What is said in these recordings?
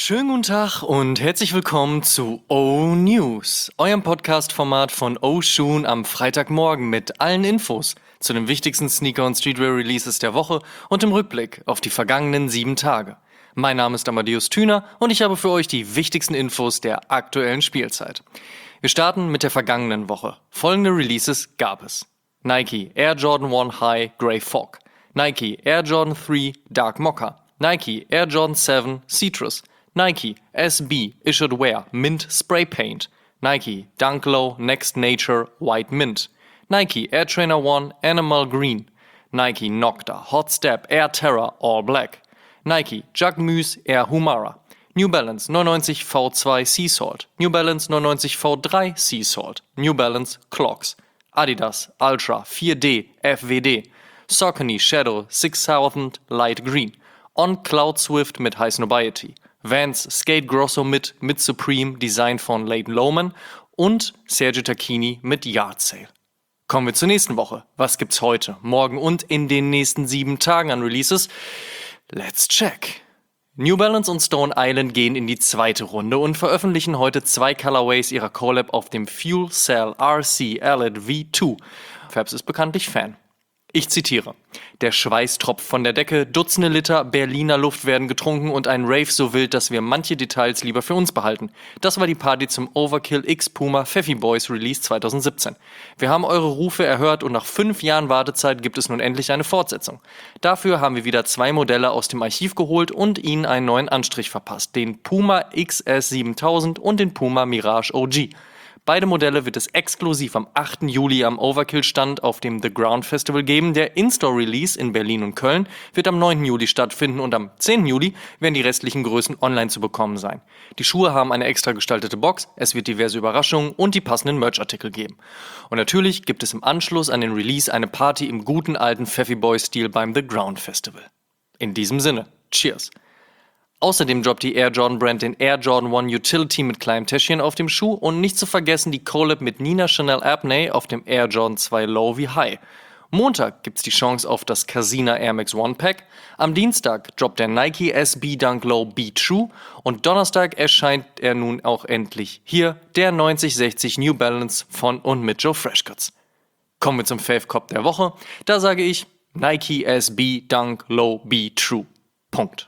Schönen guten Tag und herzlich willkommen zu O-News, eurem Podcast-Format von O-Shoon am Freitagmorgen mit allen Infos zu den wichtigsten Sneaker- und Streetwear-Releases der Woche und im Rückblick auf die vergangenen 7 Tage. Mein Name ist Amadeus Thüner und ich habe für euch die wichtigsten Infos der aktuellen Spielzeit. Wir starten mit der vergangenen Woche. Folgende Releases gab es: Nike Air Jordan 1 High Grey Fog, Nike Air Jordan 3 Dark Mocha, Nike Air Jordan 7 Citrus, Nike SB Issued Wear Mint Spray Paint, Nike Dunk Low Next Nature White Mint, Nike Air Trainer 1 Animal Green, Nike Nocta Hot Step Air Terra All Black, Nike Jacquemus Air Humara, New Balance 99 V2 Sea Salt, New Balance 99 V3 Sea Salt, New Balance Clogs, Adidas Ultra 4D FWD, Saucony Shadow 6000 Light Green, On Cloud Swift mit High Snobiety, Vans Skate Grosso mit Supreme Design von Leighton Lohman und Sergio Tacchini mit Yard Sale. Kommen wir zur nächsten Woche. Was gibt's heute, morgen und in den nächsten 7 Tagen an Releases? Let's check. New Balance und Stone Island gehen in die zweite Runde und veröffentlichen heute 2 Colorways ihrer Collab auf dem Fuel Cell RC Elite V2. Fabs ist bekanntlich Fan. Ich zitiere: Der Schweiß tropft von der Decke, Dutzende Liter Berliner Luft werden getrunken und ein Rave so wild, dass wir manche Details lieber für uns behalten. Das war die Party zum Overkill X Puma Pfeffi Boys Release 2017. Wir haben eure Rufe erhört und nach 5 Jahren Wartezeit gibt es nun endlich eine Fortsetzung. Dafür haben wir wieder 2 Modelle aus dem Archiv geholt und ihnen einen neuen Anstrich verpasst, den Puma XS 7000 und den Puma Mirage OG. Beide Modelle wird es exklusiv am 8. Juli am Overkill-Stand auf dem The Ground Festival geben. Der In-Store-Release in Berlin und Köln wird am 9. Juli stattfinden und am 10. Juli werden die restlichen Größen online zu bekommen sein. Die Schuhe haben eine extra gestaltete Box, es wird diverse Überraschungen und die passenden Merch-Artikel geben. Und natürlich gibt es im Anschluss an den Release eine Party im guten alten Pfeffi Boy-Stil beim The Ground Festival. In diesem Sinne, Cheers! Außerdem droppt die Air Jordan Brand den Air Jordan 1 Utility mit kleinem Täschchen auf dem Schuh und nicht zu vergessen die Collab mit Nina Chanel Abney auf dem Air Jordan 2 Low wie High. Montag gibt's die Chance auf das Casina Air Max One Pack, am Dienstag droppt der Nike SB Dunk Low Be True und Donnerstag erscheint er nun auch endlich hier, der 9060 New Balance von und mit Joe Freshcuts. Kommen wir zum Fave Cop der Woche, da sage ich Nike SB Dunk Low Be True. Punkt.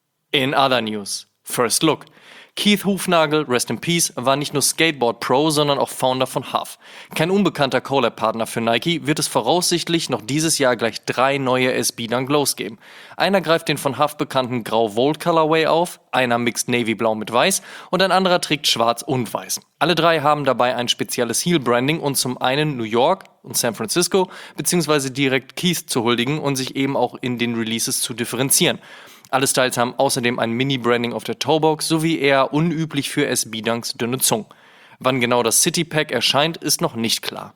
In other news, First Look. Keith Hufnagel, rest in peace, war nicht nur Skateboard Pro, sondern auch Founder von Huff. Kein unbekannter Collab-Partner für Nike, wird es voraussichtlich noch dieses Jahr gleich 3 neue SB Dunk Lows geben. Einer greift den von Huff bekannten Grau-Volt Colorway auf, einer mixt Navy-Blau mit Weiß und ein anderer trägt Schwarz und Weiß. Alle 3 haben dabei ein spezielles Heel-Branding und zum einen New York und San Francisco bzw. direkt Keith zu huldigen und sich eben auch in den Releases zu differenzieren. Alle Styles haben außerdem ein Mini-Branding auf der Toebox sowie eher unüblich für SB-Dunks dünne Zungen. Wann genau das City Pack erscheint, ist noch nicht klar.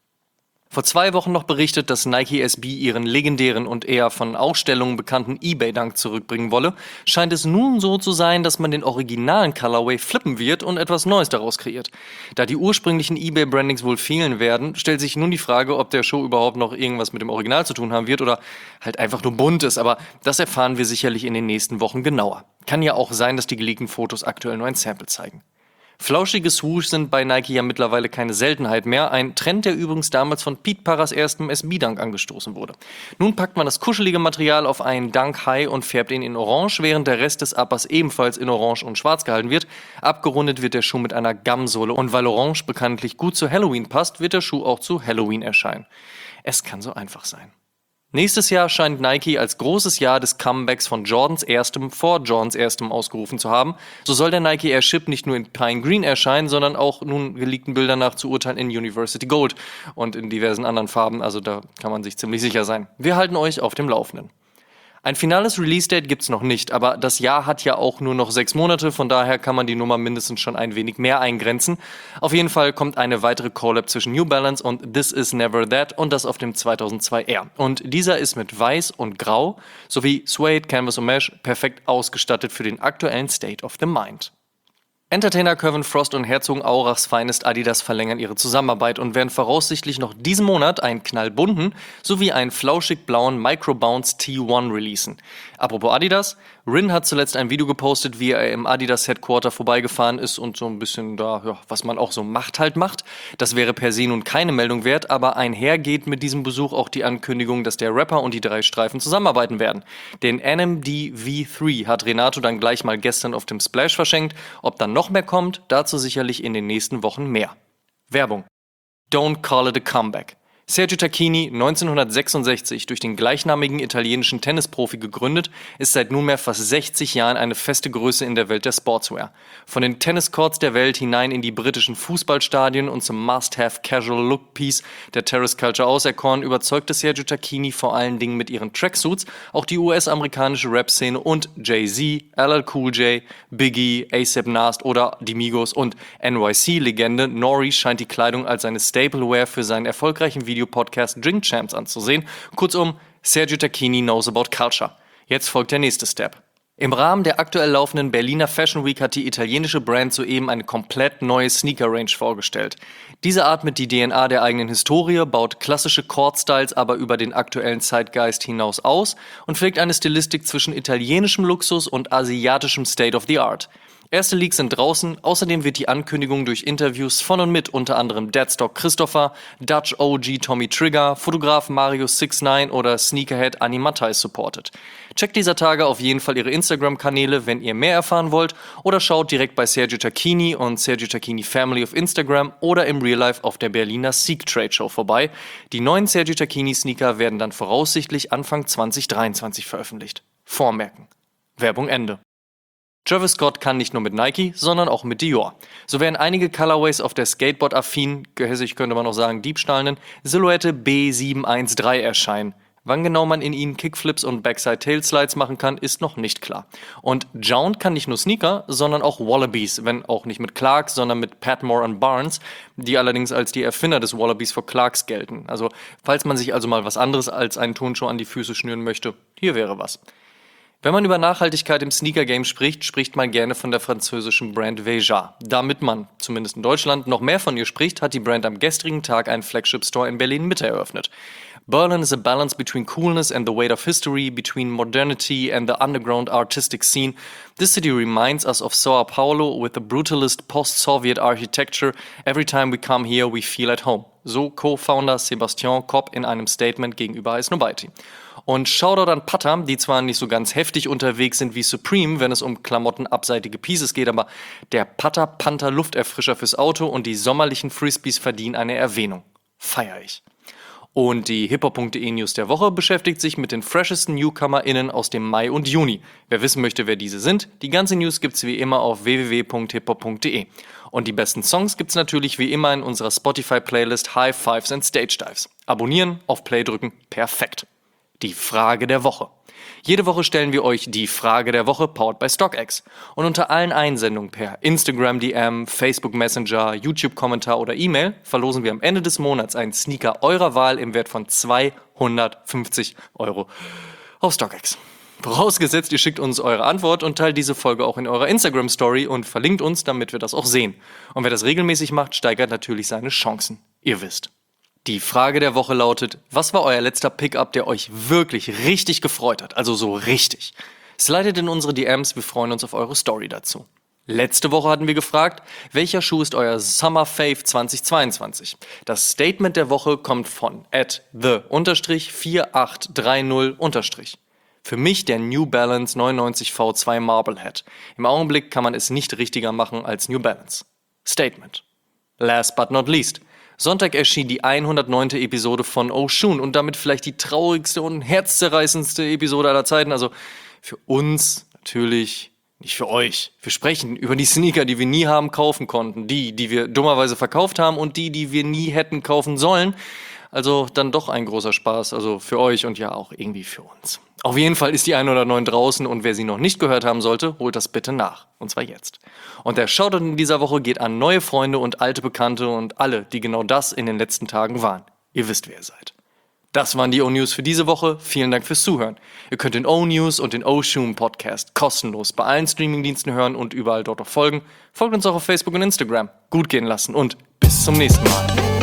Vor 2 Wochen noch berichtet, dass Nike SB ihren legendären und eher von Ausstellungen bekannten eBay-Dunk zurückbringen wolle, scheint es nun so zu sein, dass man den originalen Colorway flippen wird und etwas Neues daraus kreiert. Da die ursprünglichen eBay-Brandings wohl fehlen werden, stellt sich nun die Frage, ob der Show überhaupt noch irgendwas mit dem Original zu tun haben wird oder halt einfach nur bunt ist, aber das erfahren wir sicherlich in den nächsten Wochen genauer. Kann ja auch sein, dass die geleakten Fotos aktuell nur ein Sample zeigen. Flauschige Swoosh sind bei Nike ja mittlerweile keine Seltenheit mehr, ein Trend, der übrigens damals von Pete Parras erstem SB-Dunk angestoßen wurde. Nun packt man das kuschelige Material auf einen Dunk High und färbt ihn in Orange, während der Rest des Uppers ebenfalls in Orange und Schwarz gehalten wird. Abgerundet wird der Schuh mit einer Gumsohle und weil Orange bekanntlich gut zu Halloween passt, wird der Schuh auch zu Halloween erscheinen. Es kann so einfach sein. Nächstes Jahr scheint Nike als großes Jahr des Comebacks von Jordans erstem vor Jordans erstem ausgerufen zu haben. So soll der Nike Air Ship nicht nur in Pine Green erscheinen, sondern auch nun geleakten Bildern nach zu urteilen in University Gold und in diversen anderen Farben, also da kann man sich ziemlich sicher sein. Wir halten euch auf dem Laufenden. Ein finales Release-Date gibt's noch nicht, aber das Jahr hat ja auch nur noch 6 Monate, von daher kann man die Nummer mindestens schon ein wenig mehr eingrenzen. Auf jeden Fall kommt eine weitere Collab zwischen New Balance und This Is Never That und das auf dem 2002 Air. Und dieser ist mit Weiß und Grau sowie Suede, Canvas und Mesh perfekt ausgestattet für den aktuellen State of the Mind. Entertainer Kevin Frost und Herzogenaurachs Finest Adidas verlängern ihre Zusammenarbeit und werden voraussichtlich noch diesen Monat einen knallbunten sowie einen flauschig blauen Microbounce T1 releasen. Apropos Adidas, Rin hat zuletzt ein Video gepostet, wie er im Adidas Headquarter vorbeigefahren ist und so ein bisschen da, ja, was man auch so macht. Das wäre per se nun keine Meldung wert, aber einhergeht mit diesem Besuch auch die Ankündigung, dass der Rapper und die drei Streifen zusammenarbeiten werden. Den NMD V3 hat Renato dann gleich mal gestern auf dem Splash verschenkt. Ob dann noch mehr kommt, dazu sicherlich in den nächsten Wochen mehr. Werbung. Don't call it a comeback. Sergio Tacchini, 1966 durch den gleichnamigen italienischen Tennisprofi gegründet, ist seit nunmehr fast 60 Jahren eine feste Größe in der Welt der Sportswear. Von den Tenniscourts der Welt hinein in die britischen Fußballstadien und zum Must-Have-Casual-Look-Piece der Terrace Culture auserkoren, überzeugte Sergio Tacchini vor allen Dingen mit ihren Tracksuits auch die US-amerikanische Rap-Szene und Jay-Z, LL Cool J, Biggie, A$AP Nas oder die Migos und NYC-Legende Nori scheint die Kleidung als seine Stapleware für seinen erfolgreichen Videopodcast Drink Champs anzusehen. Kurzum, Sergio Tacchini knows about culture. Jetzt folgt der nächste Step. Im Rahmen der aktuell laufenden Berliner Fashion Week hat die italienische Brand soeben eine komplett neue Sneaker-Range vorgestellt. Diese atmet die DNA der eigenen Historie, baut klassische Court-Styles aber über den aktuellen Zeitgeist hinaus aus und pflegt eine Stilistik zwischen italienischem Luxus und asiatischem State of the Art. Erste Leaks sind draußen, außerdem wird die Ankündigung durch Interviews von und mit unter anderem Deadstock Christopher, Dutch OG Tommy Trigger, Fotograf Mario 69 oder Sneakerhead Anni Matthijs supported. Checkt dieser Tage auf jeden Fall ihre Instagram-Kanäle, wenn ihr mehr erfahren wollt, oder schaut direkt bei Sergio Tacchini und Sergio Tacchini Family auf Instagram oder im Real Life auf der Berliner Seek Trade Show vorbei. Die neuen Sergio Tacchini Sneaker werden dann voraussichtlich Anfang 2023 veröffentlicht. Vormerken. Werbung Ende. Travis Scott kann nicht nur mit Nike, sondern auch mit Dior. So werden einige Colorways auf der Skateboard-affinen, gehässig könnte man auch sagen diebstahlenden, Silhouette B713 erscheinen. Wann genau man in ihnen Kickflips und Backside-Tailslides machen kann, ist noch nicht klar. Und Jound kann nicht nur Sneaker, sondern auch Wallabies, wenn auch nicht mit Clarks, sondern mit Patmore und Barnes, die allerdings als die Erfinder des Wallabies für Clarks gelten. Also, falls man sich also mal was anderes als einen Turnschuh an die Füße schnüren möchte, hier wäre was. Wenn man über Nachhaltigkeit im Sneaker-Game spricht, spricht man gerne von der französischen Brand Veja. Damit man, zumindest in Deutschland, noch mehr von ihr spricht, hat die Brand am gestrigen Tag einen Flagship-Store in Berlin-Mitte eröffnet. Berlin is a balance between coolness and the weight of history, between modernity and the underground artistic scene. This city reminds us of Sao Paulo with the brutalist post-Soviet architecture. Every time we come here, we feel at home. So Co-Founder Sebastian Kopp in einem Statement gegenüber Ice Nobody. Und Shoutout an Pata, die zwar nicht so ganz heftig unterwegs sind wie Supreme, wenn es um klamottenabseitige Pieces geht, aber der Pata Panther Lufterfrischer fürs Auto und die sommerlichen Frisbees verdienen eine Erwähnung. Feier ich. Und die hiphop.de News der Woche beschäftigt sich mit den freshesten NewcomerInnen aus dem Mai und Juni. Wer wissen möchte, wer diese sind, die ganze News gibt's wie immer auf www.hiphop.de. Und die besten Songs gibt's natürlich wie immer in unserer Spotify-Playlist High Fives and Stage Dives. Abonnieren, auf Play drücken, perfekt. Die Frage der Woche. Jede Woche stellen wir euch die Frage der Woche, powered by StockX. Und unter allen Einsendungen per Instagram DM, Facebook Messenger, YouTube-Kommentar oder E-Mail verlosen wir am Ende des Monats einen Sneaker eurer Wahl im Wert von 250 € auf StockX. Vorausgesetzt, ihr schickt uns eure Antwort und teilt diese Folge auch in eurer Instagram-Story und verlinkt uns, damit wir das auch sehen. Und wer das regelmäßig macht, steigert natürlich seine Chancen. Ihr wisst. Die Frage der Woche lautet, was war euer letzter Pickup, der euch wirklich richtig gefreut hat? Also so richtig. Slidet in unsere DMs, wir freuen uns auf eure Story dazu. Letzte Woche hatten wir gefragt, welcher Schuh ist euer Summer Fave 2022? Das Statement der Woche kommt von @the_4830_. Für mich der New Balance 99 V2 Marblehead. Im Augenblick kann man es nicht richtiger machen als New Balance. Statement. Last but not least. Sonntag erschien die 109. Episode von Oshun und damit vielleicht die traurigste und herzzerreißendste Episode aller Zeiten. Also für uns natürlich, nicht für euch. Wir sprechen über die Sneaker, die wir nie haben kaufen konnten. Die wir dummerweise verkauft haben und die wir nie hätten kaufen sollen. Also dann doch ein großer Spaß, also für euch und ja auch irgendwie für uns. Auf jeden Fall ist die 109 draußen und wer sie noch nicht gehört haben sollte, holt das bitte nach. Und zwar jetzt. Und der Shoutout in dieser Woche geht an neue Freunde und alte Bekannte und alle, die genau das in den letzten Tagen waren. Ihr wisst, wer ihr seid. Das waren die O-News für diese Woche. Vielen Dank fürs Zuhören. Ihr könnt den O-News und den O-Shoon Podcast kostenlos bei allen Streamingdiensten hören und überall dort auch folgen. Folgt uns auch auf Facebook und Instagram. Gut gehen lassen und bis zum nächsten Mal.